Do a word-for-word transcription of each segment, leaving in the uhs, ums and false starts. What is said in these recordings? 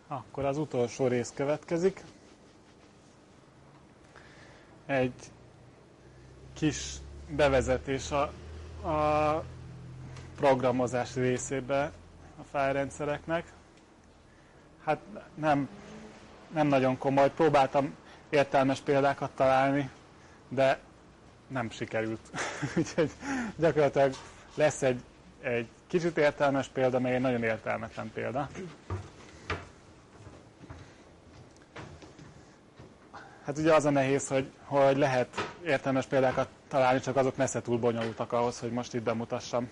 Akkor az utolsó rész következik. Egy kis bevezetés a, a programozás részébe a fájlrendszereknek. Hát nem, nem nagyon komoly. Próbáltam értelmes példákat találni, de nem sikerült. Úgyhogy gyakorlatilag lesz egy, egy kicsit értelmes példa, meg egy nagyon értelmetlen példa. Hát ugye az a nehéz, hogy, hogy lehet értelmes példákat találni, csak azok messze túl bonyolultak ahhoz, hogy most itt bemutassam.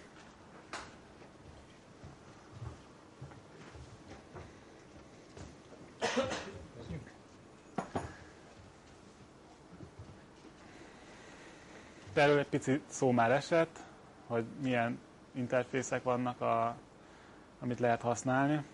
De erről egy picit szó már esett, hogy milyen interfészek vannak, a, amit lehet használni.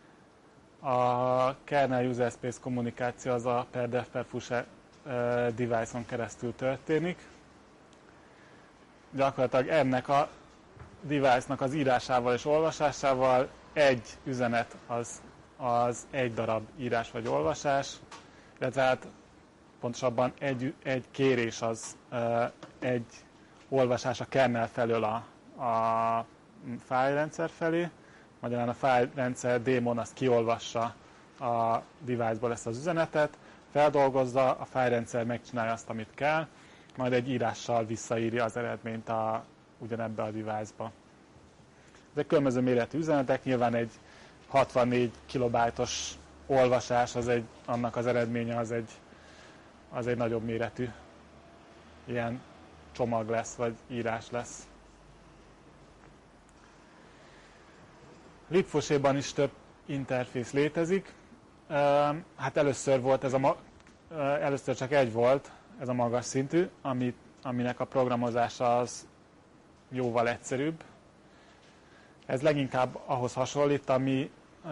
A kernel user space kommunikáció az a per dev per push device-on keresztül történik. Gyakorlatilag ennek a device-nak az írásával és olvasásával egy üzenet az, az egy darab írás vagy olvasás, illetve hát pontosabban egy, egy kérés az egy olvasás a kernel felől a, a fájlrendszer felé, magyarán a fájlrendszer démon azt kiolvassa a device-ból ezt az üzenetet, feldolgozza, a fájlrendszer megcsinálja azt, amit kell, majd egy írással visszaírja az eredményt a, ugyanebbe a device-ba. Ezek különböző méretű üzenetek, nyilván egy hatvannégy kilobájtos olvasás, az egy, annak az eredménye az egy, az egy nagyobb méretű ilyen csomag lesz, vagy írás lesz. libfoshéban is több interfész létezik. Hát először volt ez a, először csak egy volt, ez a magas szintű, amit, aminek a programozása az jóval egyszerűbb. Ez leginkább ahhoz hasonlít, ami,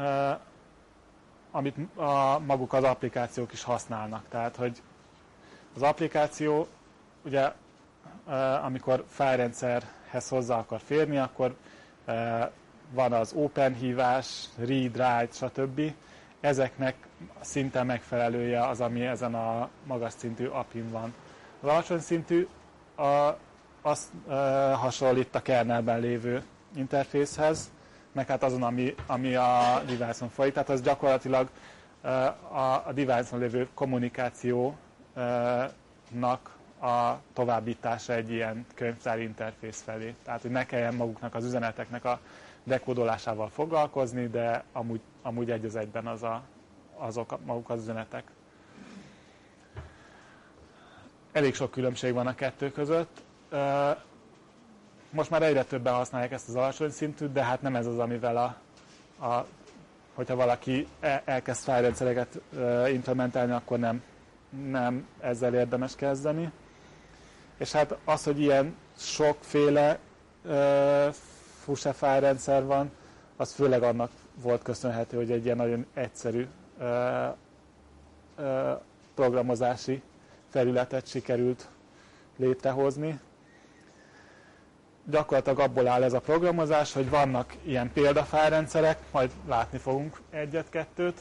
amit a, maguk az applikációk is használnak. Tehát, hogy az applikáció, ugye, amikor fájlrendszerhez hozzá akar férni, akkor van az open hívás, read, write, stb. Ezeknek szinten megfelelője az, ami ezen a magas szintű apin van. Az alacsony szintű a, az e, hasonlít a kernelben lévő interfészhez, meg hát azon, ami, ami a device-on folyik. Tehát az gyakorlatilag e, a, a device-on lévő kommunikációnak a továbbítása egy ilyen könyvtár interfész felé. Tehát, hogy ne kelljen maguknak az üzeneteknek a dekódolásával foglalkozni, de amúgy, amúgy egy az egyben az a, azok maguk az üzenetek. Elég sok különbség van a kettő között. Most már egyre többen használják ezt az alacsony szintűt, de hát nem ez az, amivel a, a hogyha valaki elkezd fájlrendszereket implementálni, akkor nem, nem ezzel érdemes kezdeni. És hát az, hogy ilyen sokféle fuss-e fájlrendszer van, az főleg annak volt köszönhető, hogy egy ilyen nagyon egyszerű ö, ö, programozási felületet sikerült létrehozni. Gyakorlatilag abból áll ez a programozás, hogy vannak ilyen példafájlrendszerek, majd látni fogunk egyet-kettőt,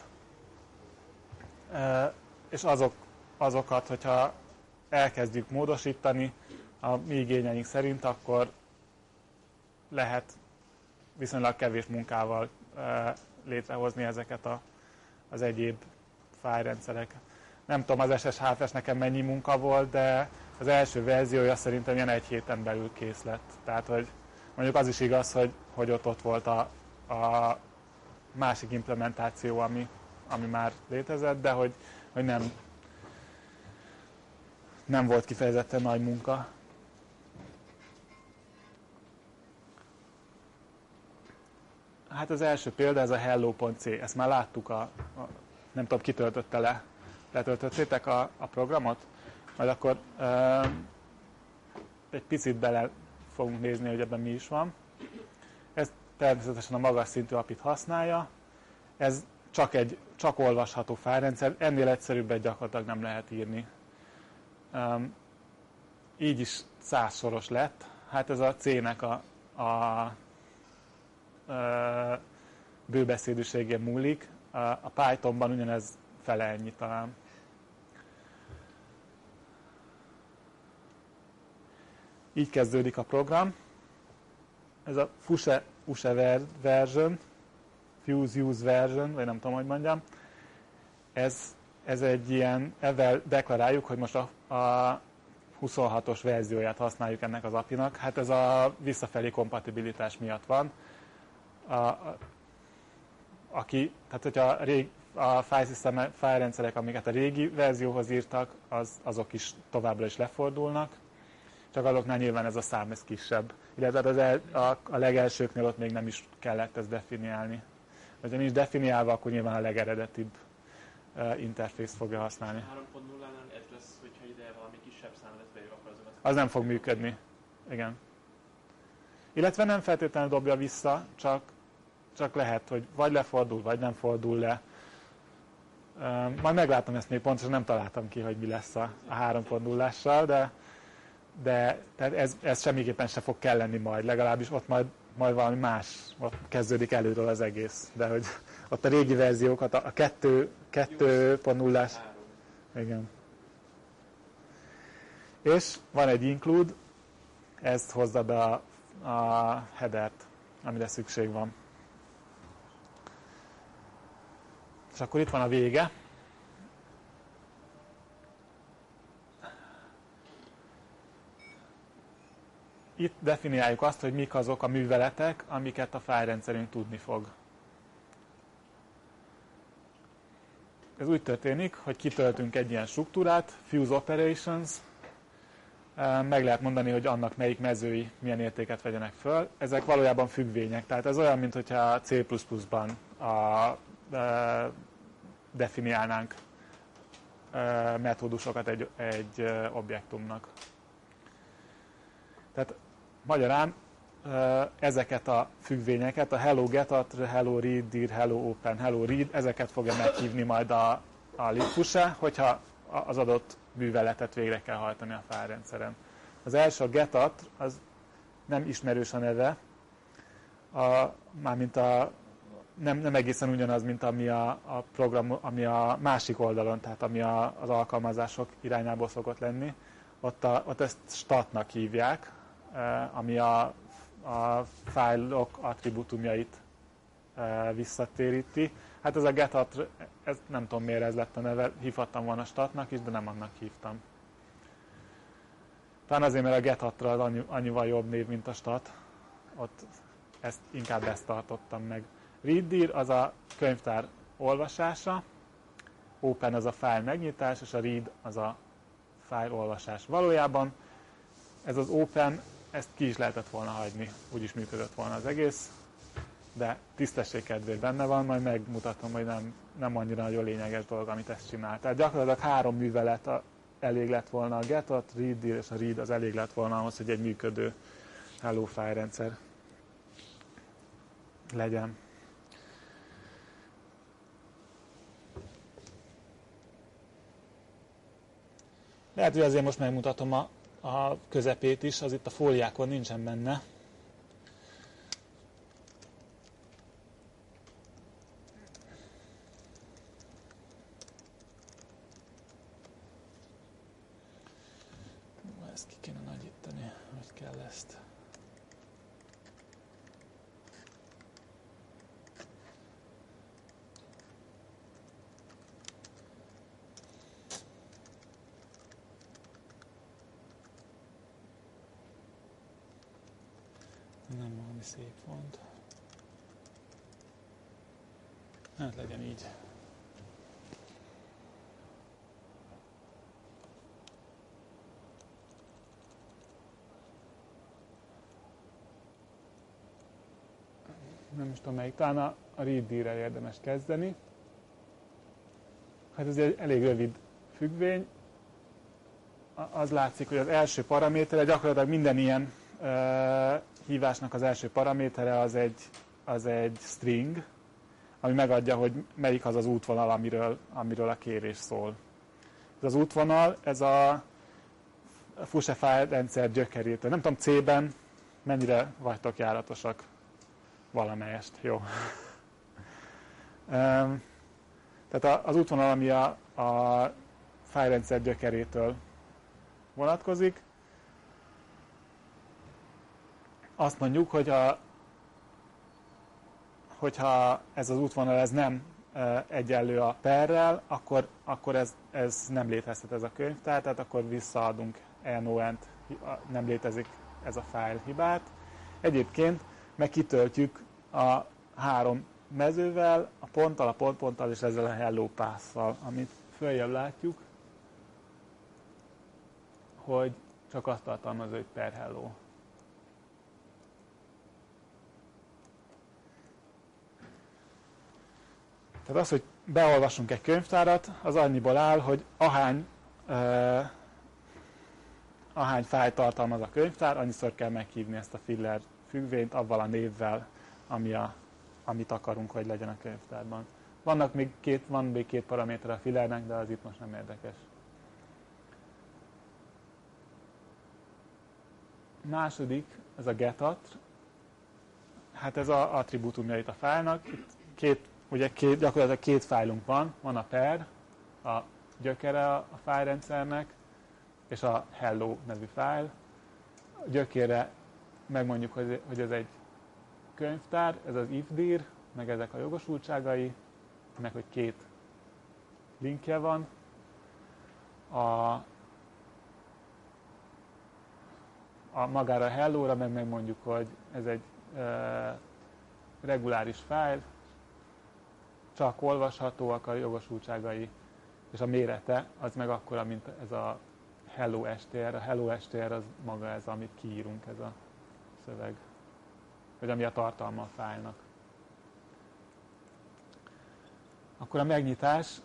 ö, és azok, azokat, hogyha elkezdjük módosítani a mi igényeink szerint, akkor lehet viszonylag kevés munkával e, létrehozni ezeket a, az egyéb fájlrendszerek. Nem tudom, az es es há ef es nekem mennyi munka volt, de az első verziója szerintem ilyen egy héten belül kész lett. Tehát, hogy mondjuk az is igaz, hogy, hogy ott, ott volt a, a másik implementáció, ami, ami már létezett, de hogy, hogy nem, nem volt kifejezetten nagy munka. Hát az első példa, ez a hello.c, ezt már láttuk, a, a, nem tudom, kitöltötte le, letöltöttétek a, a programot, majd akkor e, egy picit bele fogunk nézni, hogy ebben mi is van. Ez természetesen a magas szintű apit használja, ez csak egy csak olvasható fájlrendszer, ennél egyszerűbbet gyakorlatilag nem lehet írni. E, így is száz soros lett, hát ez a C-nek a, a bőbeszédűségén múlik. A Pythonban ugyanez fele ennyi talán. Így kezdődik a program. Ez a Fuse, Fuse version, Fuse use version, vagy nem tudom, hogy mondjam. Ez, ez egy ilyen, ezzel deklaráljuk, hogy most a, a huszonhatos verzióját használjuk ennek az apinak. Hát ez a visszafelé kompatibilitás miatt van. A, a, aki, tehát hogyha a, rég, a file rendszerek, amiket a régi verzióhoz írtak, az, azok is továbbra is lefordulnak, csak azoknál nyilván ez a szám ez kisebb. Illetve az el, a, a legelsőknél ott még nem is kellett ezt definiálni. Ha nincs definiálva, akkor nyilván a legeredetibb uh, interfészt fogja használni. három pont nullánál ez lesz, hogyha ide valami kisebb szám lesz beírva, akkor azokat... Az nem fog működni. Igen. Illetve nem feltétlenül dobja vissza, csak, csak lehet, hogy vagy lefordul, vagy nem fordul le. Uh, majd meglátom ezt még pontosan, nem találtam ki, hogy mi lesz a, a három pont nullással, de, de tehát ez, ez semmiképpen se fog kelleni majd, legalábbis ott majd, majd valami más, ott kezdődik előről az egész. De hogy ott a régi verziókat, a kettő pont nullás. Igen. És van egy include, ezt hozza be a, a headert, amire szükség van. És akkor itt van a vége. Itt definiáljuk azt, hogy mik azok a műveletek, amiket a fájlrendszerünk tudni fog. Ez úgy történik, hogy kitöltünk egy ilyen struktúrát, Fuse Operations, meg lehet mondani, hogy annak melyik mezői milyen értéket vegyenek föl. Ezek valójában függvények, tehát ez olyan, mintha C plusz pluszban a De definiálnánk metódusokat egy, egy objektumnak. Tehát magyarán ezeket a függvényeket, a hello getat, hello read, dir, hello open, hello read, ezeket fogja meghívni majd a, a libfuse, hogyha az adott műveletet végre kell hajtani a fájlrendszeren. Az első, a getat, az nem ismerős a neve, a, mármint a Nem, nem egészen ugyanaz, mint ami a, a program, ami a másik oldalon, tehát ami a, az alkalmazások irányából szokott lenni. Ott, a, ott ezt statnak hívják, ami a, a fájlok attribútumjait visszatéríti. Hát ez a getat, ez nem tudom miért ez lett a neve, hívhattam volna statnak is, de nem annak hívtam. Talán azért, mert a getatra az annyi, annyival jobb név, mint a stat. Ott ezt, inkább ezt tartottam meg. Readdir az a könyvtár olvasása, open az a file megnyitás, és a read az a file olvasás. Valójában ez az open, ezt ki is lehetett volna hagyni, úgyis működött volna az egész, de tisztesség kedvéért benne van, majd megmutatom, hogy nem, nem annyira nagyon lényeges dolog, amit ezt csinál. Tehát gyakorlatilag három művelet a, elég lett volna a getot, readdir és a read az elég lett volna ahhoz, hogy egy működő hello file rendszer legyen. Lehet, hogy azért most megmutatom a, a közepét is, az itt a fóliákon nincsen benne. Ezt ki kéne nagyítani, hogy kell ezt. Nem valami szép font. Hát legyen így. Nem is tudom melyik, talán a, a readdir-rel érdemes kezdeni. Hát ez egy elég rövid függvény. Az látszik, hogy az első paramétere gyakorlatilag minden ilyen uh, hívásnak az első paramétere az egy, az egy string, ami megadja, hogy melyik az az útvonal, amiről, amiről a kérés szól. Ez az útvonal, ez a Fuse file rendszer gyökerétől. Nem tudom, C-ben mennyire vagytok járatosak? Valamelyest, jó. Tehát az útvonal, ami a, a fájlrendszer gyökerétől vonatkozik, azt mondjuk, hogy a, hogyha ez az útvonal ez nem e, egyenlő a perrel, akkor, akkor ez, ez nem létezhet ez a könyvtár, tehát akkor visszaadunk en o en-t, nem létezik ez a fájl hibát. Egyébként meg kitöltjük a három mezővel, a ponttal, a pontponttal és ezzel a hello pass-szal, amit följebb látjuk, hogy csak azt tartalmazza, hogy per hello. Tehát az, hogy beolvasunk egy könyvtárat, az annyiból áll, hogy ahány, uh, ahány fájl tartalmaz a könyvtár, annyiszor kell meghívni ezt a filler függvényt avval a névvel, ami a, amit akarunk, hogy legyen a könyvtárban. Vannak még két, van még két paraméter a fillernek, de az itt most nem érdekes. Második, ez a getAttr. Hát ez az attribútumja itt a fájlnak. Itt két, ugye két, gyakorlatilag két fájlunk van. Van a per, a gyökere a fájlrendszernek, és a hello nevű fájl. A gyökére megmondjuk, hogy, hogy ez egy könyvtár, ez az ifdir, meg ezek a jogosultságai, meg hogy két linkje van. A, a magára a hello-ra meg megmondjuk, hogy ez egy e, reguláris fájl, csak olvashatóak a jogosultságai, és a mérete az meg akkora, mint ez a hello es té er. A hello es té er az maga ez, amit kiírunk, ez a szöveg, vagy ami a tartalma a fájlnak. Akkor a megnyitás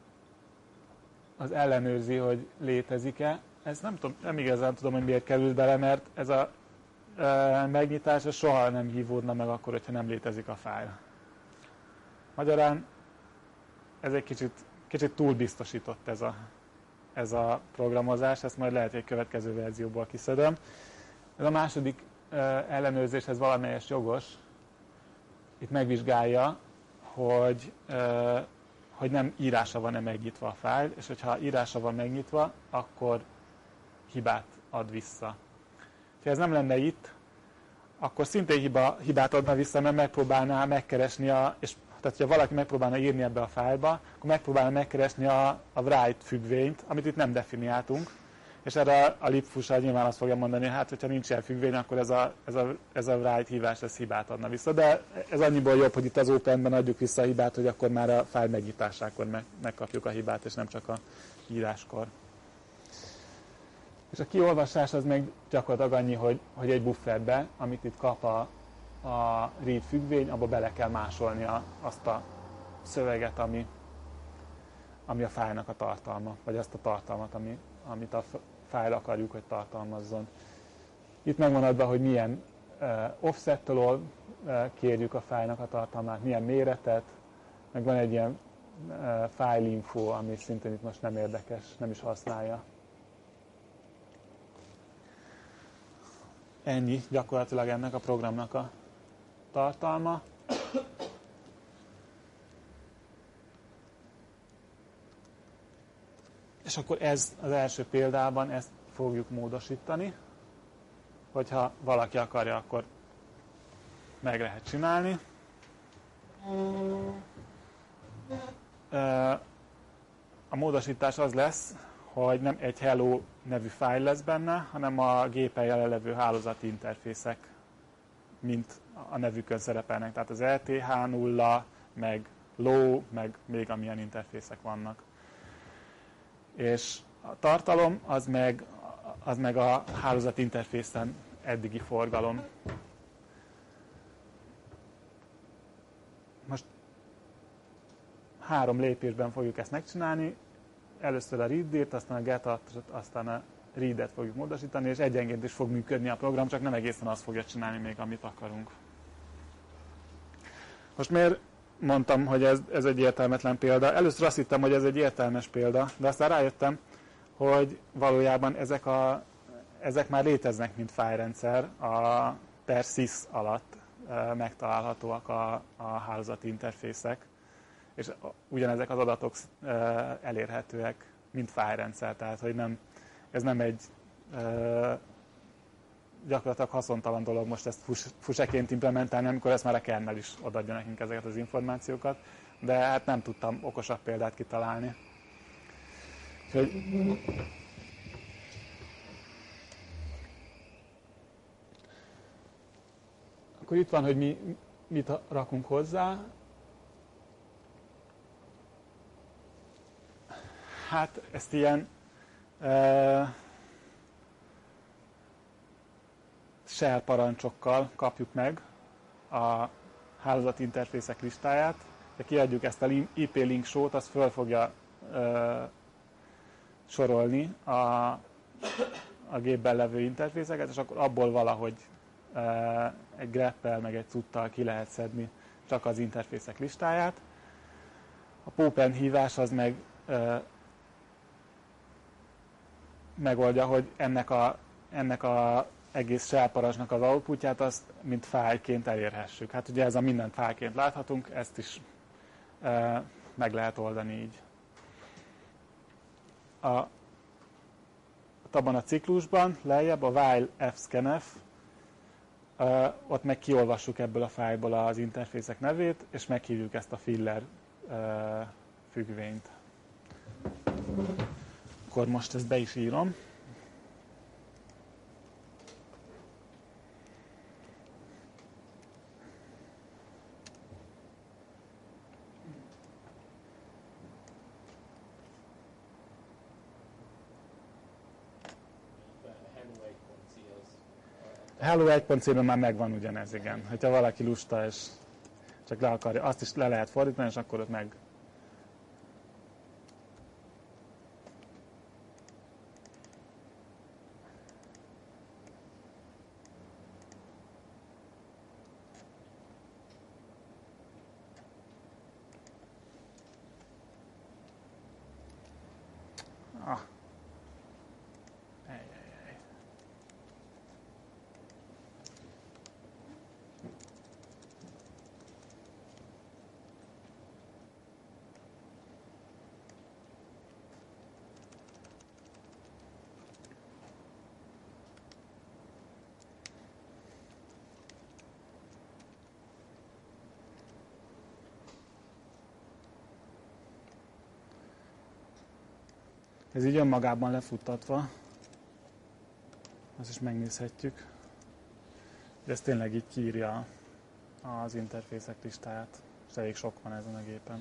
az ellenőrzi, hogy létezik-e. Ez nem, tudom, nem igazán tudom, hogy miért került bele, mert ez a e, megnyitás ez soha nem hívódna meg akkor, hogyha nem létezik a fájl. Magyarán ez egy kicsit, kicsit túl biztosított ez a, ez a programozás, ezt majd lehet, hogy egy következő verzióból kiszedem. Ez a második e, ellenőrzés, ez valamelyes jogos. Itt megvizsgálja, hogy, e, hogy nem írása van-e megnyitva a fájl, és hogyha írása van megnyitva, akkor hibát ad vissza. Ha ez nem lenne itt, akkor szintén hiba, hibát adna vissza, mert megpróbálná megkeresni a, és tehát ha valaki megpróbálna írni ebbe a fájlba, akkor megpróbálna megkeresni a, a write függvényt, amit itt nem definiáltunk, és erre a libfusa nyilván azt fogja mondani, hát hogyha nincs ilyen függvény, akkor ez a, ez a, ez a write hívás, ez hibát adna vissza, de ez annyiból jobb, hogy itt az openben adjuk vissza a hibát, hogy akkor már a fájl megnyitásakor meg, megkapjuk a hibát, és nem csak a íráskor. És a kiolvasás az meg gyakorlatilag annyi, hogy, hogy egy bufferbe, amit itt kap a, a read függvény, abba bele kell másolni a, azt a szöveget, ami, ami a fájlnak a tartalma, vagy azt a tartalmat, ami, amit a fájl akarjuk, hogy tartalmazzon. Itt megvan adva, hogy milyen uh, offsettől uh, kérjük a fájlnak a tartalmát, milyen méretet, meg van egy ilyen uh, file info, ami szintén itt most nem érdekes, nem is használja. Ennyi gyakorlatilag ennek a programnak a tartalma. És akkor ez az első példában, ezt fogjuk módosítani. Hogyha valaki akarja, akkor meg lehet csinálni. A módosítás az lesz, hogy nem egy hello nevű fájl lesz benne, hanem a gépen jelenlevő hálózati interfészek, mint a nevükön szerepelnek. Tehát az el té há nulla, meg low, meg még amilyen interfészek vannak. És a tartalom az meg, az meg a hálózati interfészen eddigi forgalom. Most három lépésben fogjuk ezt megcsinálni. Először a read-írt, aztán a get-attr-t, aztán a read-et fogjuk módosítani, és egyenként is fog működni a program, csak nem egészen azt fogja csinálni még, amit akarunk. Most miért mondtam, hogy ez, ez egy értelmetlen példa? Először azt hittem, hogy ez egy értelmes példa, de aztán rájöttem, hogy valójában ezek, a, ezek már léteznek, mint fájlrendszer, a per sys alatt e, megtalálhatóak a, a hálózati interfészek, és ugyanezek az adatok elérhetőek, mint fájlrendszer, tehát hogy nem, ez nem egy gyakorlatilag haszontalan dolog most ezt fuseként implementálni, amikor ezt már a kernel is odaadja nekünk ezeket az információkat, de hát nem tudtam okosabb példát kitalálni. Úgyhogy akkor itt van, hogy mi mit rakunk hozzá. Hát ezt ilyen uh, shell parancsokkal kapjuk meg a hálózati interfészek listáját. Ha kiadjuk ezt a I P link show-t, az föl fogja uh, sorolni a, a gépben levő interfészeket, és akkor abból valahogy uh, egy greppel, meg egy cuttal ki lehet szedni csak az interfészek listáját. A popen hívás az meg uh, megoldja, hogy ennek a, ennek a egész shell parancsnak az outputját azt mint fájlként elérhessük. Hát ugye ez a mindent fájlként láthatunk, ezt is e, meg lehet oldani így. A, abban a ciklusban lejjebb a while fscanf, e, ott meg kiolvassuk ebből a fájlból az interfészek nevét, és meghívjuk ezt a filler e, függvényt. Akkor most ezt be is írom. Hello egy pont cé-ben már megvan ugyanez, igen. Hogyha valaki lusta és csak le akarja, azt is le lehet fordítani, és akkor ott meg ah. Ez így önmagában lefuttatva, azt is megnézhetjük, de ez tényleg így kiírja az interfészek listáját, és elég sok van ezen a gépen.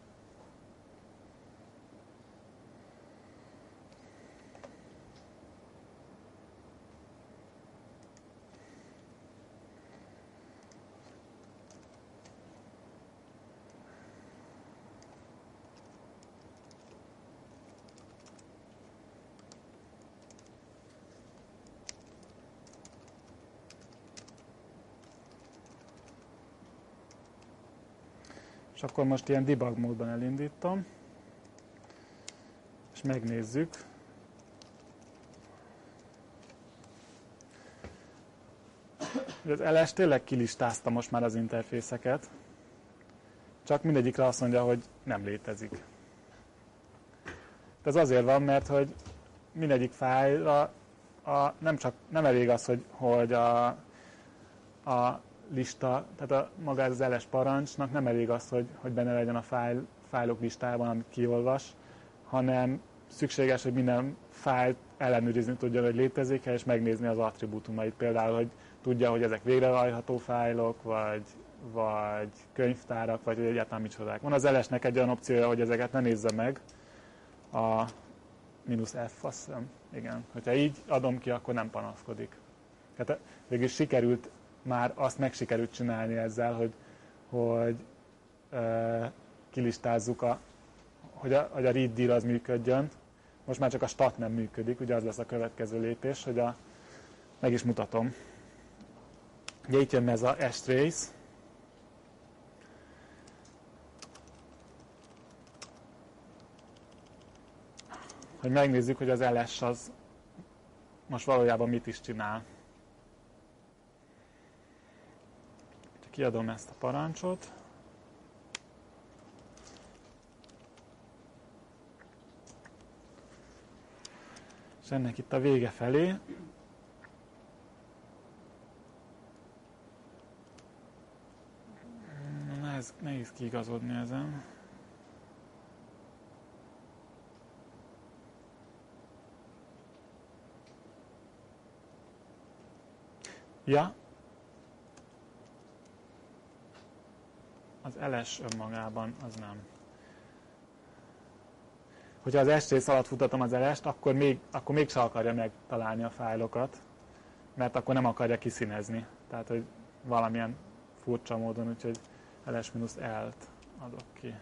És akkor most ilyen debug módban elindítom, és megnézzük. Az el es tényleg kilistázta most már az interfészeket, csak mindegyikre azt mondja, hogy nem létezik. Ez azért van, mert hogy mindegyik fájlra a, nem, csak, nem elég az, hogy, hogy a, a lista, tehát a, maga az el es parancsnak nem elég az, hogy, hogy benne legyen a fájl, fájlok listájában, amit kiolvas, hanem szükséges, hogy minden fájlt ellenőrizni tudja, hogy létezik, és megnézni az attribútumait. Például, hogy tudja, hogy ezek végrehajtható fájlok, vagy, vagy könyvtárak, vagy egyáltalán micsodák. Van az el esnek egy olyan opciója, hogy ezeket ne nézze meg, a mínusz F, azt hiszem, igen. Hogyha így adom ki, akkor nem panaszkodik. Tehát végülis sikerült már azt meg sikerült csinálni ezzel, hogy, hogy e, kilistázzuk, a, hogy, a, hogy a read dir az működjön. Most már csak a stat nem működik, ugye az lesz a következő lépés, hogy a, meg is mutatom. Ugye itt jön ez a strace, hogy megnézzük, hogy az el es az most valójában mit is csinál. Kiadom ezt a parancsot. ennek itt a vége felé. Nehéz, nehéz kiigazodni ezen. Ja. Az eles önmagában az nem. Hogyha az es-rész alatt futtatom az elest, akkor még, akkor még se akarja megtalálni a fájlokat, mert akkor nem akarja kiszínezni. Tehát, hogy valamilyen furcsa módon, úgyhogy ls-elt adok ki.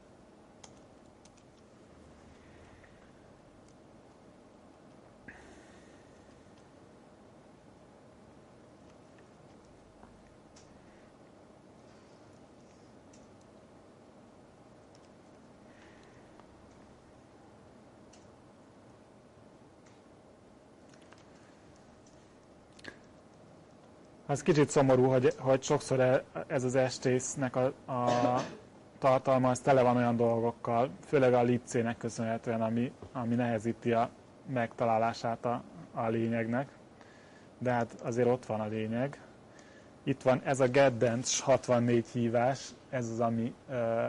Az kicsit szomorú, hogy, hogy sokszor ez az es-résznek a, a tartalma az tele van olyan dolgokkal, főleg a libc-nek köszönhetően, ami, ami nehezíti a megtalálását a, a lényegnek. De hát azért ott van a lényeg. Itt van ez a getDance hatvannégy hívás, ez az, ami ö,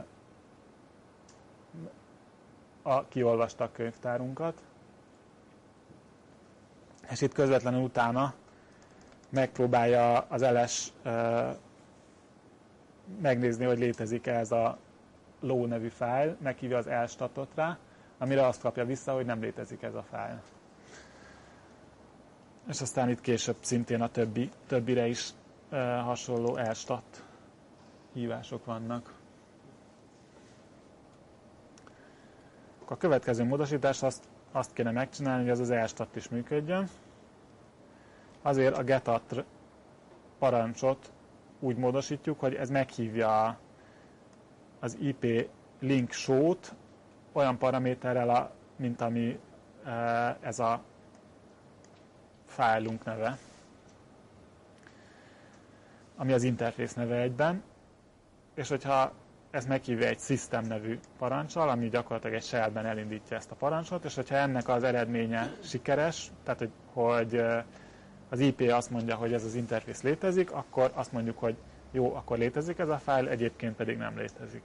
a, kiolvasta a könyvtárunkat. És itt közvetlenül utána megpróbálja az ls uh, megnézni, hogy létezik ez a low nevű fájl, meghívja az elstatot rá, amire azt kapja vissza, hogy nem létezik ez a fájl. És aztán itt később szintén a többi, többire is uh, hasonló elstat hívások vannak. A következő módosítás azt, azt kéne megcsinálni, hogy ez az elstat is működjön. Azért a getat parancsot úgy módosítjuk, hogy ez meghívja az i pé link show-t olyan paraméterrel, mint ami ez a fájlunk neve, ami az interfész neve egyben, és hogyha ez meghívja egy system nevű parancsal, ami gyakorlatilag egy shellben elindítja ezt a parancsot, és hogyha ennek az eredménye sikeres, tehát hogy, hogy az i pé azt mondja, hogy ez az interfész létezik, akkor azt mondjuk, hogy jó, akkor létezik ez a fájl, egyébként pedig nem létezik.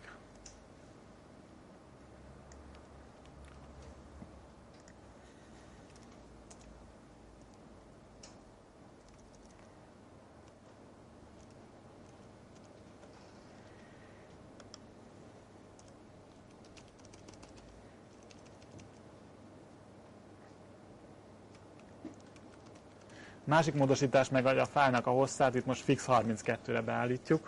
Másik módosítás meg a fájlnak a hosszát, itt most fix harminckettőre beállítjuk.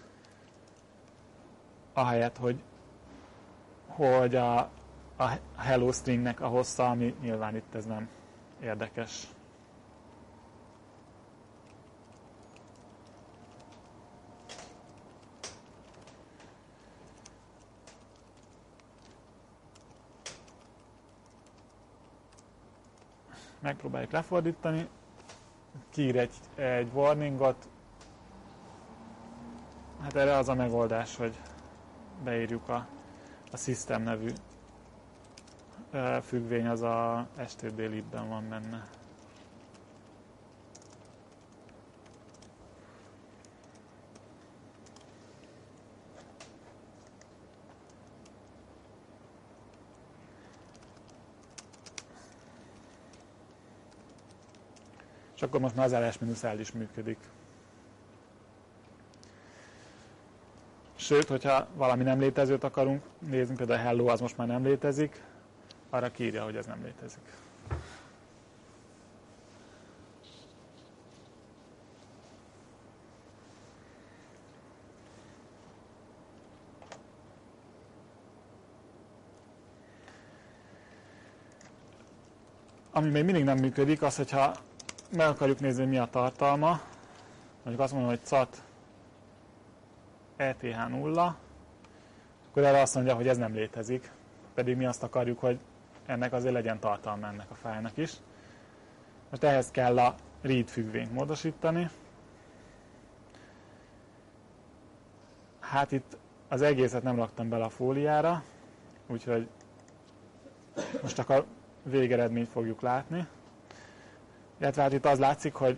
Ahelyett, hogy, hogy a, a hello stringnek a hossza, ami nyilván itt ez nem érdekes. Megpróbáljuk lefordítani. Kiír egy, egy warningot. Hát erre az a megoldás, hogy beírjuk a, a system nevű függvény, az a std-libben van benne. És akkor most már az ls-l is működik. Sőt, hogyha valami nem létezőt akarunk nézni, például a hello az most már nem létezik, arra kiírja, hogy ez nem létezik. Ami még mindig nem működik, az, hogyha meg akarjuk nézni, hogy mi a tartalma, mondjuk azt mondom, hogy cat e t h nulla, akkor erre azt mondja, hogy ez nem létezik, pedig mi azt akarjuk, hogy ennek azért legyen tartalma ennek a fájlnak is. Most ehhez kell a read függvényt módosítani. Hát itt az egészet nem raktam bele a fóliára, úgyhogy most csak a végeredményt fogjuk látni. Illetve hát itt az látszik, hogy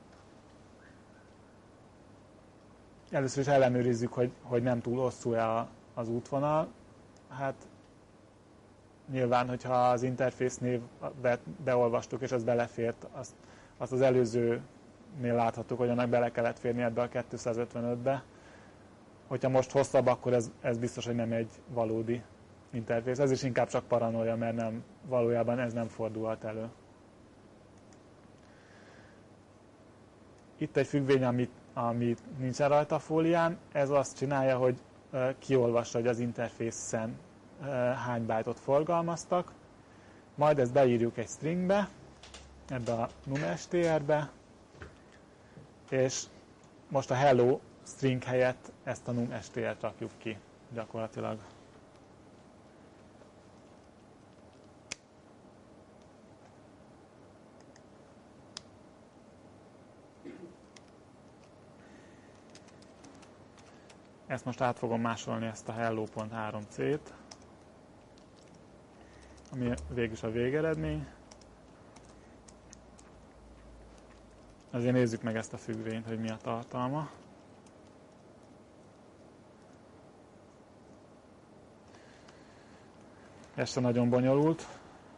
először is ellenőrizzük, hogy, hogy nem túl hosszú-e az útvonal. Hát nyilván, hogyha az interfész névet beolvastuk, és az belefért, azt, azt az előzőnél láthattuk, hogy annak bele kellett férni ebbe a kétszázötvenötbe. Hogyha most hosszabb, akkor ez, ez biztos, hogy nem egy valódi interfész. Ez is inkább csak paranoia, mert nem, valójában ez nem fordulhat elő. Itt egy függvény, amit, amit nincsen rajta a fólián, ez azt csinálja, hogy uh, kiolvassa, hogy az interfészen uh, hány byte-ot forgalmaztak, majd ezt beírjuk egy stringbe, ebbe a numstr-be, és most a hello string helyett ezt a numstr-t rakjuk ki gyakorlatilag. Ezt most át fogom másolni, ezt a hello pont három c-t, ami végülis a végeredmény. Azért nézzük meg ezt a függvényt, hogy mi a tartalma. Ez sem nagyon bonyolult.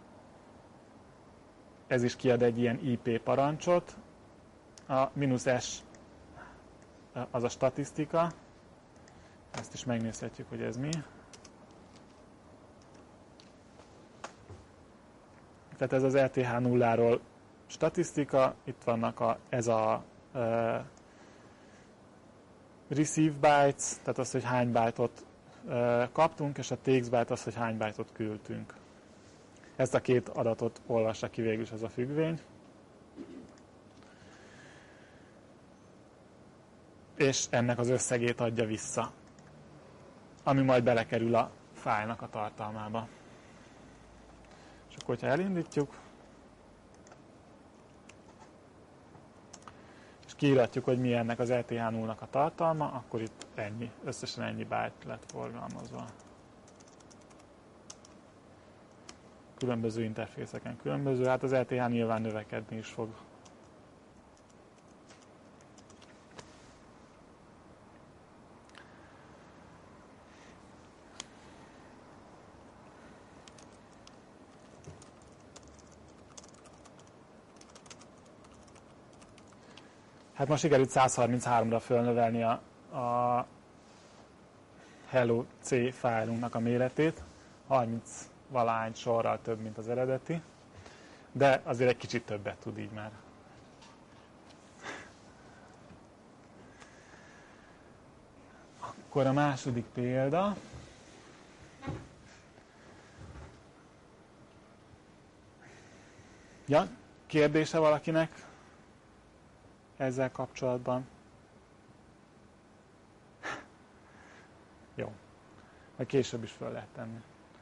Ez is kiad egy ilyen I P parancsot. A "-s az a statisztika. Ezt is megnézhetjük, hogy ez mi. Tehát ez az R T H nulláról statisztika, itt vannak a, ez a uh, receive bytes, tehát az, hogy hány byte-ot uh, kaptunk, és a takes byte az, hogy hány byte-ot küldtünk. Ezt a két adatot olvassa ki végül is ez a függvény. És ennek az összegét adja vissza, ami majd belekerül a fájlnak a tartalmába. És akkor, hogyha elindítjuk, és kiíratjuk, hogy mi ennek az R T H nullnak a tartalma, akkor itt ennyi, összesen ennyi byte lett forgalmazva. Különböző interfészeken különböző, hát az R T H nyilván növekedni is fog. Hát most sikerült száz harminchárom-ra fölnövelni a, a hello C fájlunknak a méretét, harminc valahány sorral több, mint az eredeti, de azért egy kicsit többet tud így már. Akkor a második példa. Ja, kérdése valakinek ezzel kapcsolatban? Jó. Vagy később is föl lehet tenni.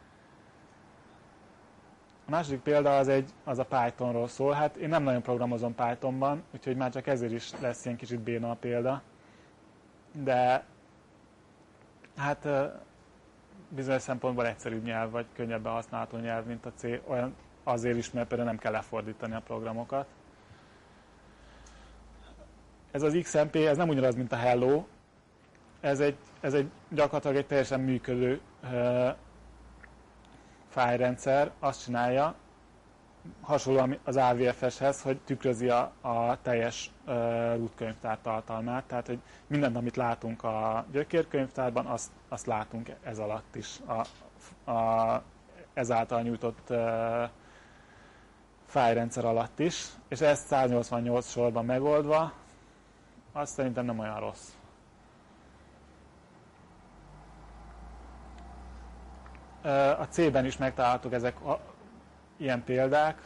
A második példa az, egy, az a Pythonról szól. Hát én nem nagyon programozom Pythonban, úgyhogy már csak ezért is lesz ilyen kicsit béna a példa. De hát bizonyos szempontból egyszerűbb nyelv, vagy könnyebben használható nyelv, mint a C. Olyan azért is, mert például nem kell lefordítani a programokat. Ez az X M P, ez nem ugyanaz, mint a Hello. Ez egy, ez egy gyakorlatilag egy teljesen működő uh, fájlrendszer. Azt csinálja, hasonlóan az A V F S-hez, hogy tükrözi a, a teljes uh, root könyvtár tartalmát. Tehát, hogy mindent, amit látunk a gyökérkönyvtárban, azt, azt látunk ez alatt is. A, a, ezáltal nyújtott uh, fájlrendszer alatt is. És ezt száznyolcvannyolc sorban megoldva, az szerintem nem olyan rossz. A C-ben is megtalálhatók ezek a, ilyen példák.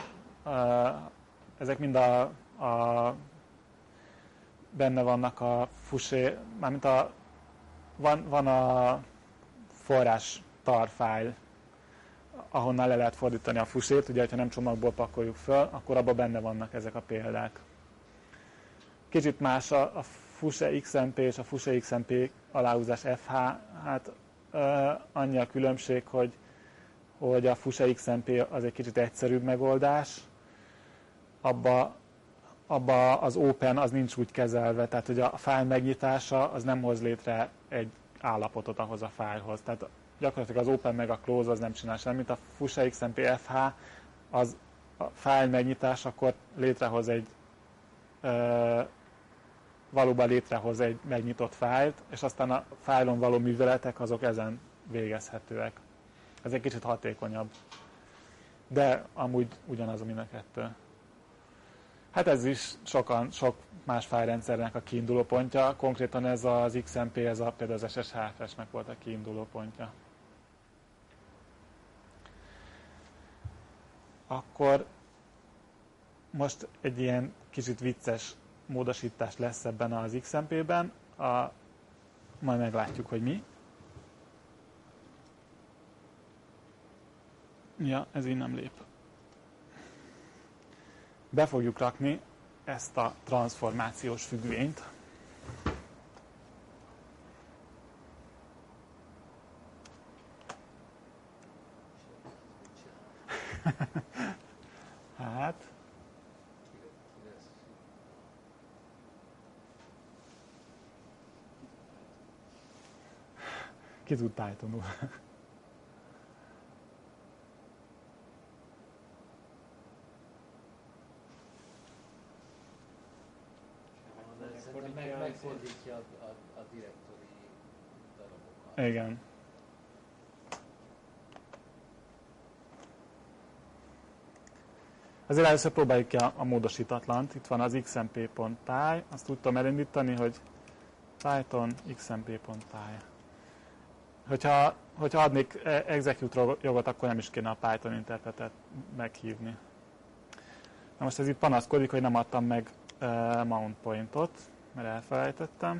Ezek mind a, a benne vannak a fusé, mármint a van, van a forrás tar fájl, ahonnan le lehet fordítani a fusét. Ugye, ha nem csomagból pakoljuk föl, akkor abban benne vannak ezek a példák. Kicsit más a, a fuse X M P és a fuse X M P aláhúzás F H. Hát uh, annyi a különbség, hogy, hogy a Fuchsia iksz em pé az egy kicsit egyszerűbb megoldás. Abba, abba az Open az nincs úgy kezelve, tehát hogy a fájl megnyitása az nem hoz létre egy állapotot ahhoz a fájlhoz. Tehát gyakorlatilag az Open meg a Close az nem csinál semmit. A Fuchsia iksz em pé ef há az a fájl megnyitás akkor létrehoz egy ö, valóban létrehoz egy megnyitott fájlt, és aztán a fájlon való műveletek azok ezen végezhetőek. Ez egy kicsit hatékonyabb. De amúgy ugyanaz a mind a kettő. Hát ez is sokan, sok más fájlrendszernek a kiinduló pontja. Konkrétan ez az iksz em pé, ez a, például az es es há ef es-nek volt a kiinduló pontja. Akkor most egy ilyen kicsit vicces módosítás lesz ebben az iksz em pé-ben. A, majd meglátjuk, hogy mi. Ja, ez így nem lép. Be fogjuk rakni ezt a transformációs függvényt. Hát... Ki tud Pythonul? Meg, megfordítja a, a, a direktori darabokat. Igen. Azért először próbáljuk ki a, a módosítatlant. Itt van az iksz em pé.py, azt tudtam elindítani, hogy Python xmp.py. Hogyha, hogyha adnék execute jogot, akkor nem is kéne a Python interpretet meghívni. Na most ez itt panaszkodik, hogy nem adtam meg uh, mount pointot, mert elfelejtettem.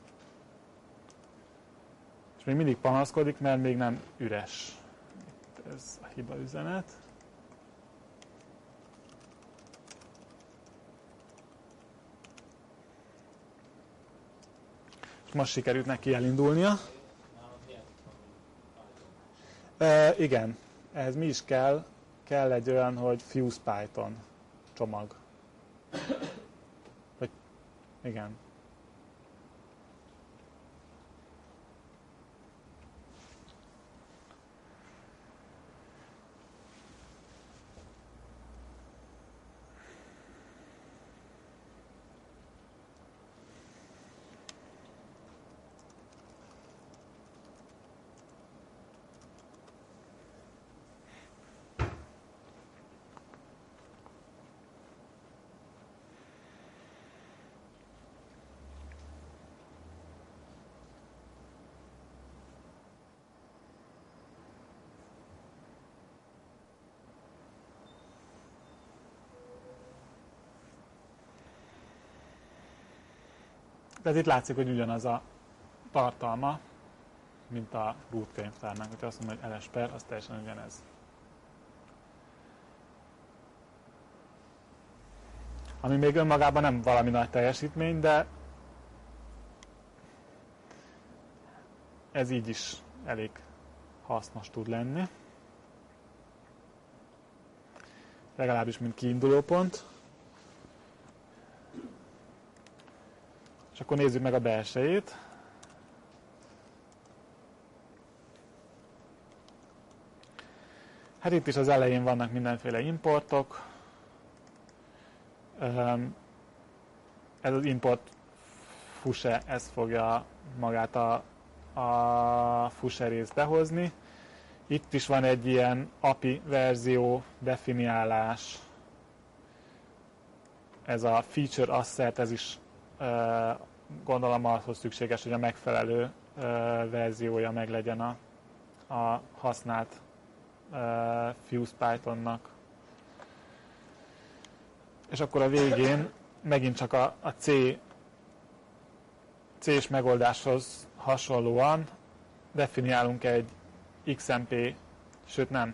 És még mindig panaszkodik, mert még nem üres. Itt ez a hiba üzenet. És most sikerült neki elindulnia. E, igen, ehhez mi is kell? Kell egy olyan, hogy Fuse Python csomag. Vagy, igen. Tehát itt látszik, hogy ugyanaz a tartalma, mint a root könyvtárnak. Hogyha azt mondom, hogy lsper, az teljesen ugyanez. Ami még önmagában nem valami nagy teljesítmény, de ez így is elég hasznos tud lenni. Legalábbis, mint kiinduló pont. És akkor nézzük meg a belsejét. Hát itt is az elején vannak mindenféle importok. Ez az import Fuchsia, ez fogja magát a, a Fuchsia részt behozni. Itt is van egy ilyen á pé i verzió definiálás. Ez a feature asset, ez is gondolom ahhoz szükséges, hogy a megfelelő verziója meglegyen a, a használt Fuse Pythonnak. És akkor a végén megint csak a, a C, C-s megoldáshoz hasonlóan definiálunk egy iksz em pé, sőt nem,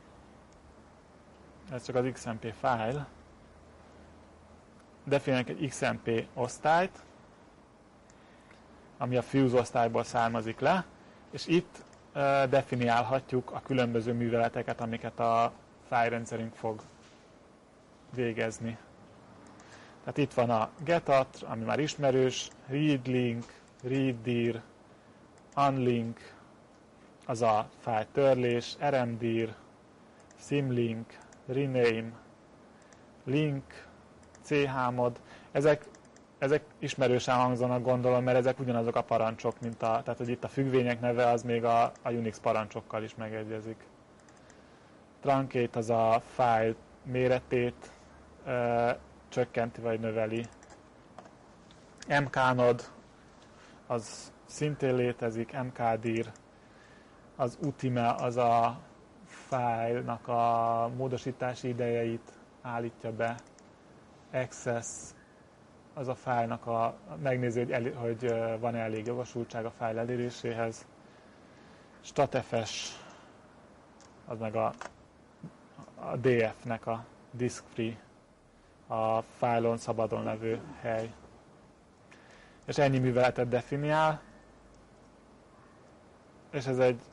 ez csak az iksz em pé file, definiálunk egy iksz em pé osztályt, ami a Fuse osztályból származik le, és itt definiálhatjuk a különböző műveleteket, amiket a fájlrendszerünk fog végezni. Tehát itt van a getAttr, ami már ismerős, readlink, readdir, unlink, az a fájltörlés, rmdir, symlink, rename, link, chmod. Ezek, ezek ismerősen hangzanak, gondolom, mert ezek ugyanazok a parancsok, mint a, tehát hogy itt a függvények neve az még a, a Unix parancsokkal is megegyezik. Truncate az a fájl méretét ö, csökkenti vagy növeli. mknod az szintén létezik, mkdir, az utime az a fájlnak a módosítási idejeit állítja be, access az a fájlnak a megnézi, hogy, el, hogy van-e elég jogosultság a fájl eléréséhez, statfs az meg a, a dé ef-nek a disk free, a fájlon szabadon levő hely. És ennyi műveletet definiál, és ez egy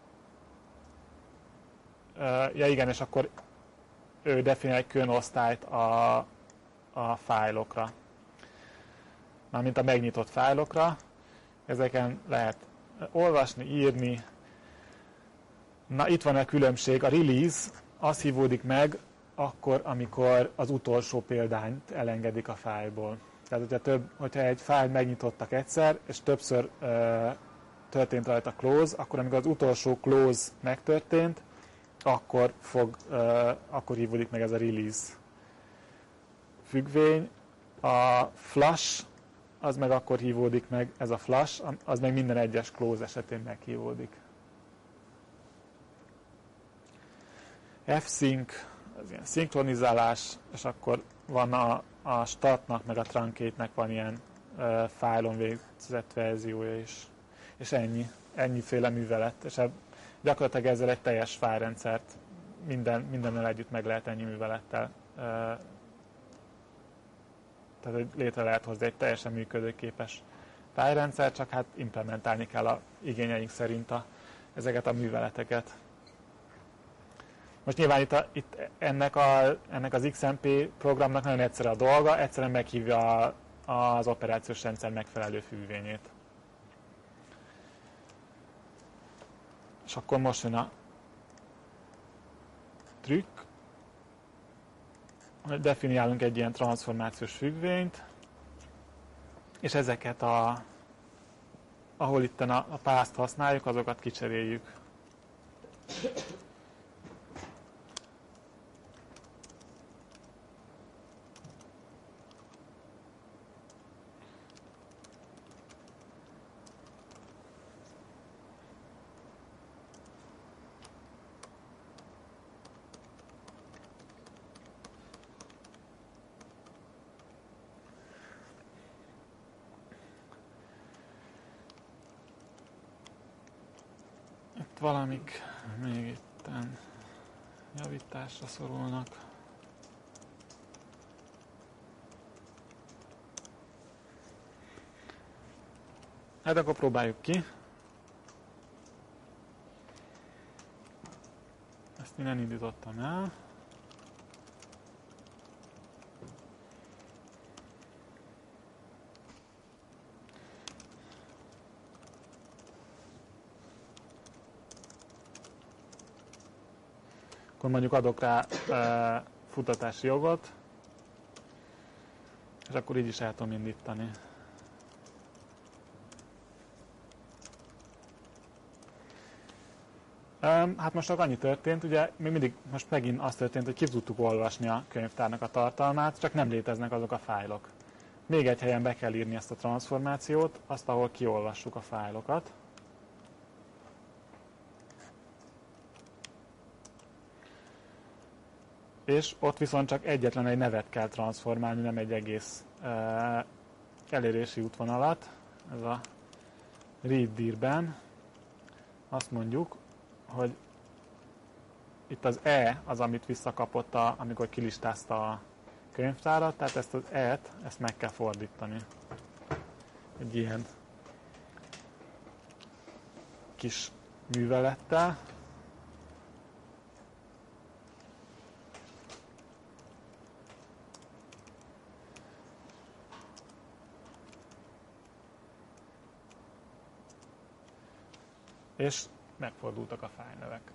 ja igen, és akkor ő definiál egy külön osztályt a, a fájlokra. Mármint a megnyitott fájlokra. Ezeken lehet olvasni, írni. Na, itt van a különbség. A release az hívódik meg akkor, amikor az utolsó példányt elengedik a fájlból. Tehát, hogyha, több, hogyha egy fájl megnyitottak egyszer, és többször ö, történt rajta close, akkor amikor az utolsó close megtörtént, akkor, fog, uh, akkor hívódik meg ez a release függvény. A flush, az meg akkor hívódik meg, ez a flush, az meg minden egyes close esetén meghívódik. fsync, az ilyen szinkronizálás, és akkor van a, a statnak, meg a truncate-nek van ilyen uh, fájlon végzett verziója is. És ennyi, ennyiféle művelet. És gyakorlatilag ezzel egy teljes fájlrendszert minden, mindennel együtt meg lehet ennyi művelettel. Tehát hogy létre lehet hozni egy teljesen működőképes fájlrendszer, csak hát implementálni kell a igényeink szerint a, ezeket a műveleteket. Most nyilván itt, a, itt ennek, a, ennek az iksz em pé programnak nagyon egyszerű a dolga, egyszerűen meghívja a, az operációs rendszer megfelelő függvényét. És akkor most jön a trükk, hogy definiálunk egy ilyen transformációs függvényt, és ezeket, a, ahol itt a, a pászt használjuk, azokat kicseréljük. Valamik még itten javításra szorulnak. Hát akkor próbáljuk ki. Ezt innen indítottam el. Akkor mondjuk adok rá e, futtatási jogot, és akkor így is el tudom indítani. E, hát most csak annyi történt, ugye még mindig most megint az történt, hogy ki tudtuk olvasni a könyvtárnak a tartalmát, csak nem léteznek azok a fájlok. Még egy helyen be kell írni ezt a transformációt, azt, ahol kiolvassuk a fájlokat. És ott viszont csak egyetlen egy nevet kell transformálni, nem egy egész uh, elérési útvonalat. Ez a readdir-ben azt mondjuk, hogy itt az E az, amit visszakapott, a, amikor kilistázta a könyvtárat, tehát ezt az E-t, ezt meg kell fordítani. Egy ilyen kis művelettel. És megfordultak a fájlnevek.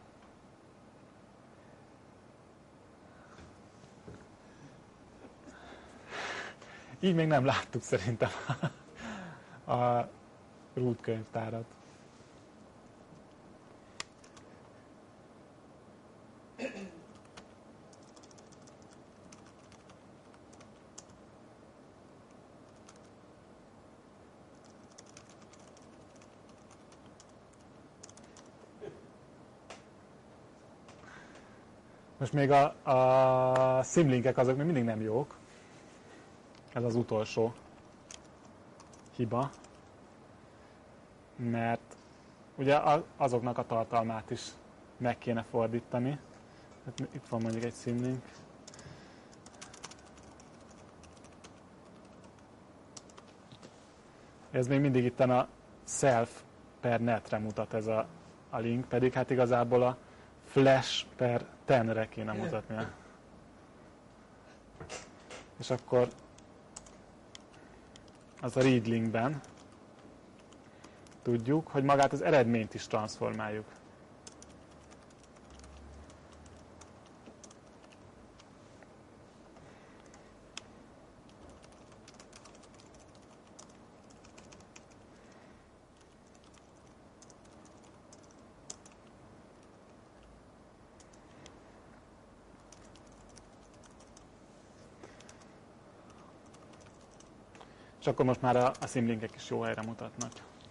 Így még nem láttuk szerintem a root könyvtárat. Most még a, a szimlinkek azok még mindig nem jók. Ez az utolsó hiba. Mert ugye azoknak a tartalmát is meg kéne fordítani. Hát itt van mondjuk egy szimlink. Ez még mindig itt a self per netre mutat ez a, a link, pedig hát igazából a flash per tenre kéne mutatnia. És akkor az a read linkben tudjuk, hogy magát az eredményt is transformáljuk. És akkor most már a, a szimlinkek is jó helyre mutatnak.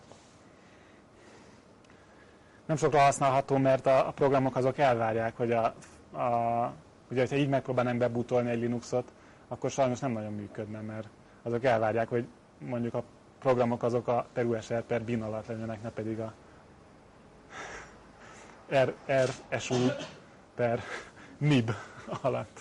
Nem sokra használható, mert a, a programok azok elvárják, hogy a, a, ugye, hogyha így megpróbálnánk bebutolni egy Linuxot, akkor sajnos nem nagyon működne, mert azok elvárják, hogy mondjuk a programok azok a per u es er per bin alatt legyenek, ne pedig a R, R S U per nib alatt.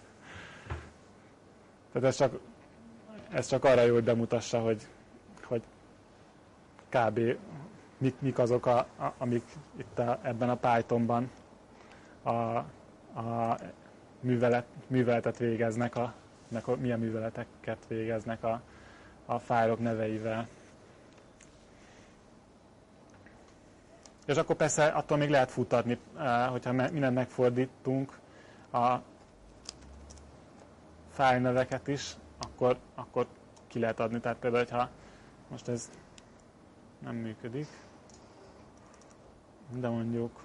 Tehát ez csak Ez csak arra jó, hogy bemutassa, hogy, hogy kb. Mik, mik azok, a, a, amik itt a, ebben a Pythonban a, a művelet, műveletet végeznek, a, a, milyen műveleteket végeznek a, a fájlok neveivel. És akkor persze attól még lehet futatni, hogyha mindent megfordítunk a fájlneveket is, Akkor, akkor ki lehet adni. Tehát például, hogyha most ez nem működik, de mondjuk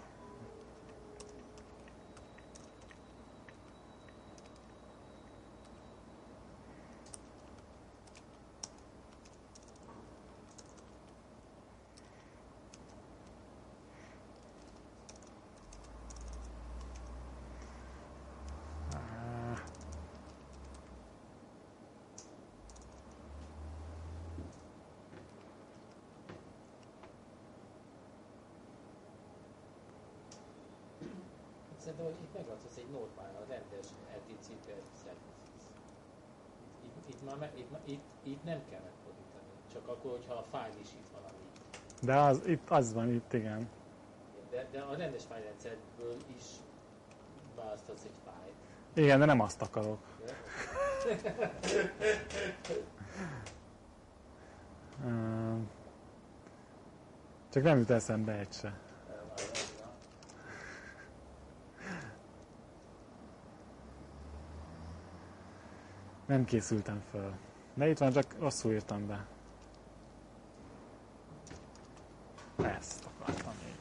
Szerintem, hogy itt meglátszott egy normál, a rendes etc per services. Itt, itt, már, itt, itt, itt nem kell megfordítani, csak akkor, hogyha a fájl is itt valami. De az, itt, az van itt, igen. De, de a rendes fájlrendszerből is választasz egy fájlt. Igen, de nem azt akarok. Csak nem jut eszembe egy se. Nem készültem föl. De itt van, csak rosszul írtam be. Ezt akartam így.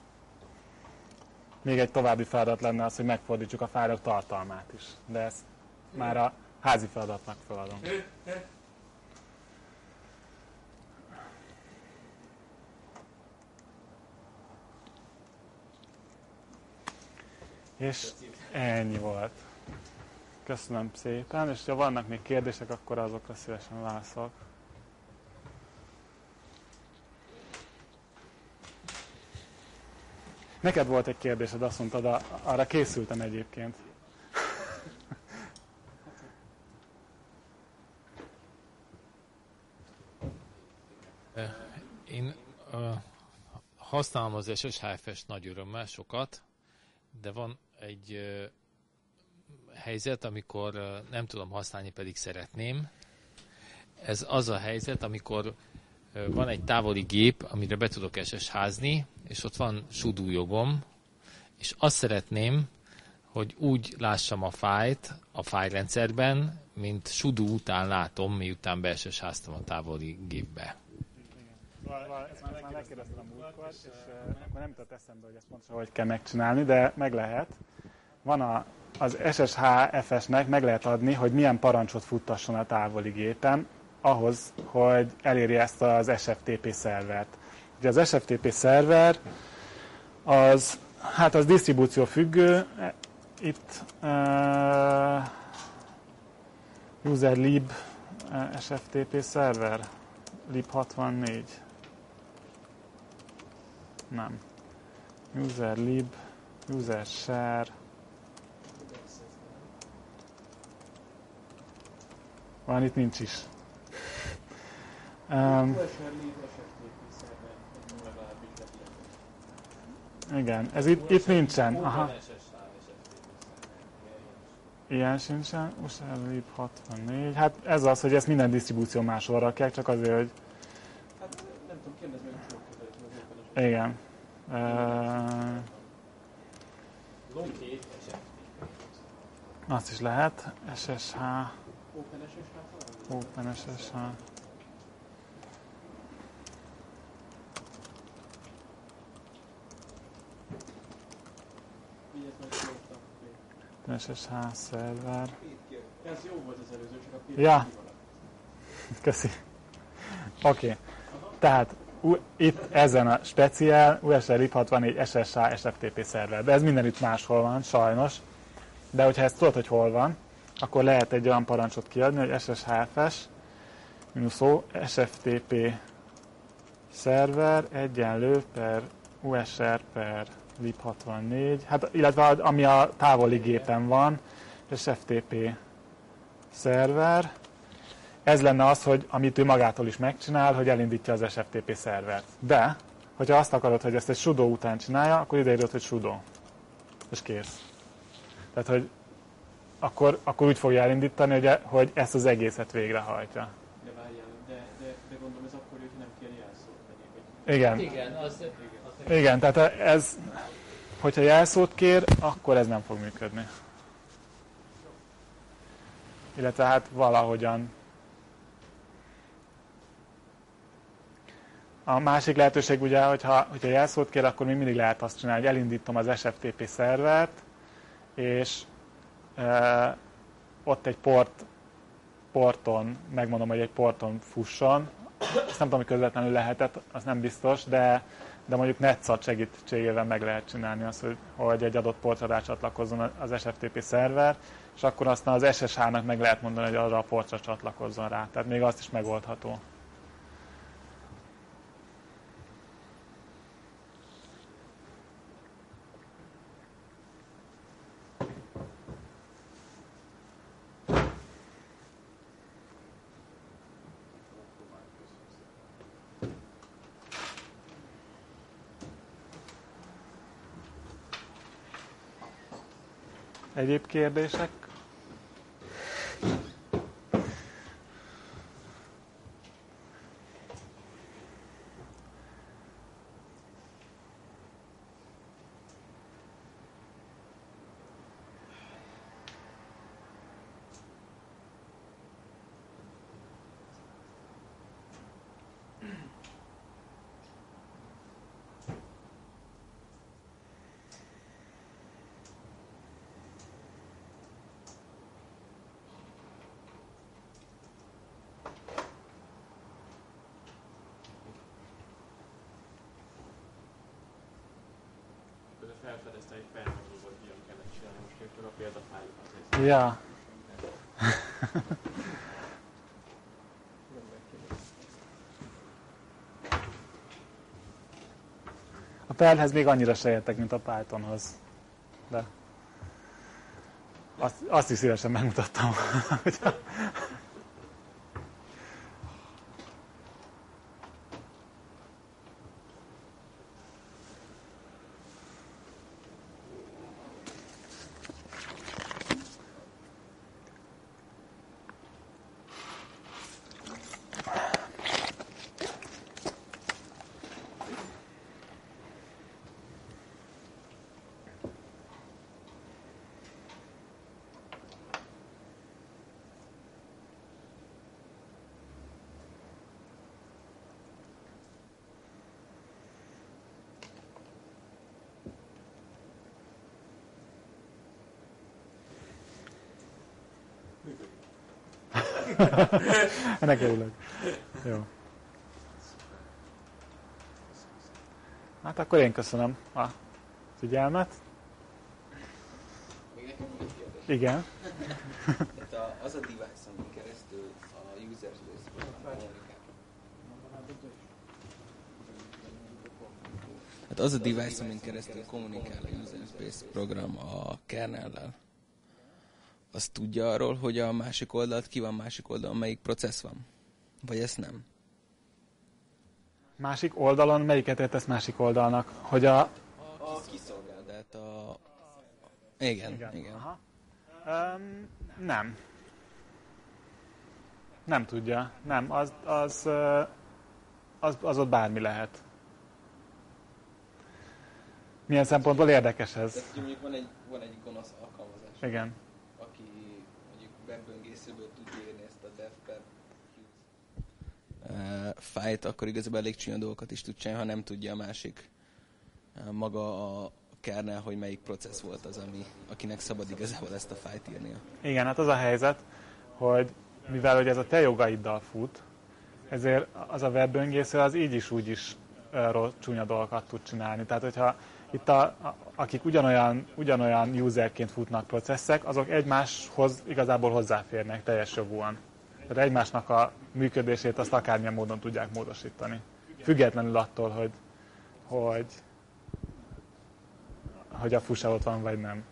Még egy további feladat lenne az, hogy megfordítsuk a fájlok tartalmát is. De ezt már a házi feladatnak feladom. És ennyi volt. Köszönöm szépen, és ha vannak még kérdések, akkor azokra szívesen válaszolok. Neked volt egy kérdésed, azt mondtad, arra készültem egyébként. Én uh, használom az es es há ef-est nagy örömmel sokat, de van egy uh, helyzet, amikor uh, nem tudom használni, pedig szeretném. Ez az a helyzet, amikor uh, van egy távoli gép, amire be tudok es es házni, és ott van sudo jogom, és azt szeretném, hogy úgy lássam a fájlt a fájlrendszerben, mint sudo után látom, miután be es es háztam a távoli gépbe. Szóval ezt már megkérdeztem a múltkor, és uh, akkor nem jutott eszembe, hogy ezt pontosan hogy kell megcsinálni, de meg lehet. Van a, az es es há ef-esnek meg lehet adni, hogy milyen parancsot futtasson a távoli gépen, ahhoz, hogy eléri ezt az es ef té pé szervert. Ugye az es ef té pé szerver az, hát az disztribúció függő, itt uh, user lib uh, es ef té pé szerver, lib hatvannégy. Nem. User lib, user share. Van, itt nincs is. Um, igen, ez itt, itt nincsen. Aha. Ilyen sincsen. user lib hatvannégy. Hát ez az, hogy ezt minden disztribúció máshol rakják, csak azért, hogy... Hát nem tudom, kérdezni, hogy sok között. Igen. Uh, azt is lehet. es es há. Open es es há. es es há szerver. Ez jó volt az előző, csak a pé Ja. Köszi. Oké. Okay. Tehát u- itt ezen a speciál u es er lib hatvannégy es es há es ef té pé szerver. De ez mindenütt máshol van, sajnos. De hogyha ezt tudod, hogy hol van, akkor lehet egy olyan parancsot kiadni, hogy es es há ef-es minusz o es ef té pé szerver egyenlő per u es er per lib hatvannégy, hát, illetve ami a távoli gépen van, es ef té pé szerver. Ez lenne az, hogy amit ő magától is megcsinál, hogy elindítja az es ef té pé szervert. De, hogyha azt akarod, hogy ezt egy sudo után csinálja, akkor ideírod, hogy sudo. És kész. Tehát, hogy akkor, akkor úgy fogja elindítani, hogy, hogy ezt az egészet végrehajtja. De várjál, de, de, de gondolom ez akkor, hogy nem kér jelszót megyek. Igen. Igen, az... az Igen, tehát ez, hogyha jelszót kér, akkor ez nem fog működni. Illetve hát valahogyan. A másik lehetőség ugye, hogyha, hogyha jelszót kér, akkor még mindig lehet azt csinálni, hogy elindítom az es ef té pé szervert, és e, ott egy port, porton, megmondom, hogy egy porton fusson. Ezt nem tudom, hogy közvetlenül lehetett, az nem biztos, de, de mondjuk netszat segítségével meg lehet csinálni azt, hogy, hogy egy adott portra rácsatlakozzon az es ef té pé szerver, és akkor aztán az es es há-nak meg lehet mondani, hogy arra a portra csatlakozzon rá. Tehát még azt is megoldható. Egyéb kérdések? Felfedezte egy felmondó, hogy hogyan kellett csinálni, most akkor a példafájlokat. Ja. A Perlhez még annyira se értek, mint a Pythonhoz. De azt, azt is szívesen megmutattam. Ennek örülök. Jó. Hát akkor én köszönöm a figyelmet. Még nekem van egy kérdés. Igen. Tehát a, az a device, amin keresztül a user space kommunikál. Hát az a device, amin keresztül kommunikál a user space program a kernellel, az tudja arról, hogy a másik oldalt ki van, másik oldalon melyik processz van? Vagy ezt nem? Másik oldalon, melyiket értesz másik oldalnak? Hogy a... A kiszolgál, de hát a... Igen, igen. igen. Aha. Um, nem. Nem tudja. Nem, az, az, az, az ott bármi lehet. Milyen szempontból érdekes ez? Tehát mondjuk van egy, van egy gonosz alkalmazás. Igen. Aki mondjuk webböngészőből tud írni ezt a dev per uh, fájlt, akkor igazából elég csúnya dolgokat is tud csinálni, ha nem tudja a másik uh, maga a kernel, hogy melyik processz volt az, ami, akinek szabad igazából ezt a fájlt írnia. Igen, hát az a helyzet, hogy mivel hogy ez a te jogaiddal fut, ezért az a webböngésző az így is úgy is uh, csúnya dolgokat tud csinálni. Tehát, hogyha itt a, a, akik ugyanolyan, ugyanolyan userként futnak processzek, azok egymáshoz igazából hozzáférnek teljes jogúan. Tehát egymásnak a működését azt akármilyen módon tudják módosítani. Függetlenül attól, hogy, hogy, hogy a fusa ott van, vagy nem.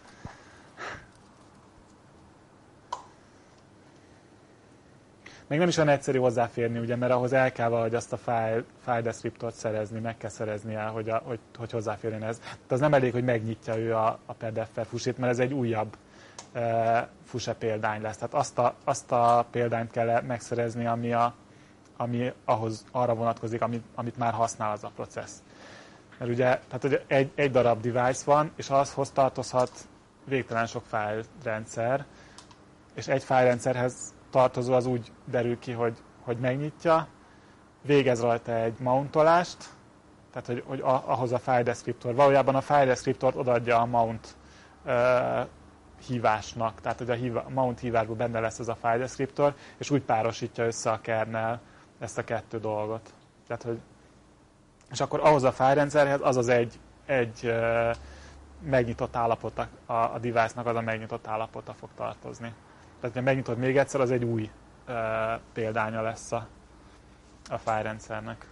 Még nem is olyan egyszerű hozzáférni, ugye, mert ahhoz el kell valahogy azt a file, file descriptort szerezni, meg kell szereznie, hogy, a, hogy, hogy hozzáférjen ez. Tehát az nem elég, hogy megnyitja ő a, a pé dé ef-fel fusét, mert ez egy újabb e, fuse példány lesz. Tehát azt a, azt a példányt kell megszerezni, ami, a, ami ahhoz, arra vonatkozik, amit, amit már használ az a processz. Mert ugye, tehát ugye egy, egy darab device van, és azhoz tartozhat végtelen sok file rendszer, és egy file rendszerhez tartozó az úgy derül ki, hogy, hogy megnyitja, végez rajta egy mountolást, tehát hogy, hogy ahhoz a file descriptor. Valójában a file descriptort odaadja a mount uh, hívásnak, tehát hogy a, híva, a mount hívásban benne lesz ez a file descriptor, és úgy párosítja össze a kernel ezt a kettő dolgot. Tehát, hogy, és akkor ahhoz a file rendszerhez az az egy, egy uh, megnyitott állapota, a, a device-nak az a megnyitott állapota fog tartozni. Tehát, ha megnyitod még egyszer, az egy új uh, példánya lesz a, a fájlrendszernek.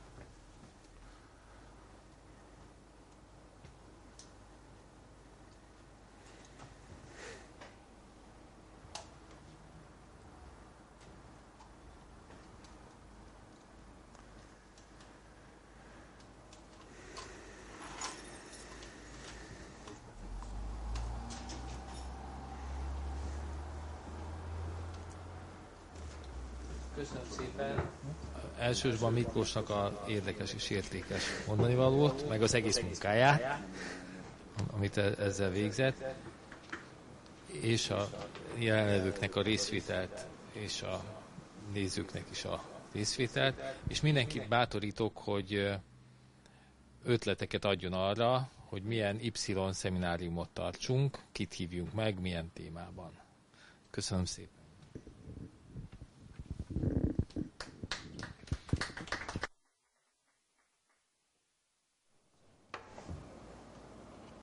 Köszönöm szépen. Elsősorban Miklósnak a érdekes és értékes mondani valót, meg az egész munkáját, amit ezzel végzett, és a jelenlevőknek a részvételt, és a nézőknek is a részvételt, és mindenkit bátorítok, hogy ötleteket adjon arra, hogy milyen Y szemináriumot tartsunk, kit hívjunk meg, milyen témában. Köszönöm szépen.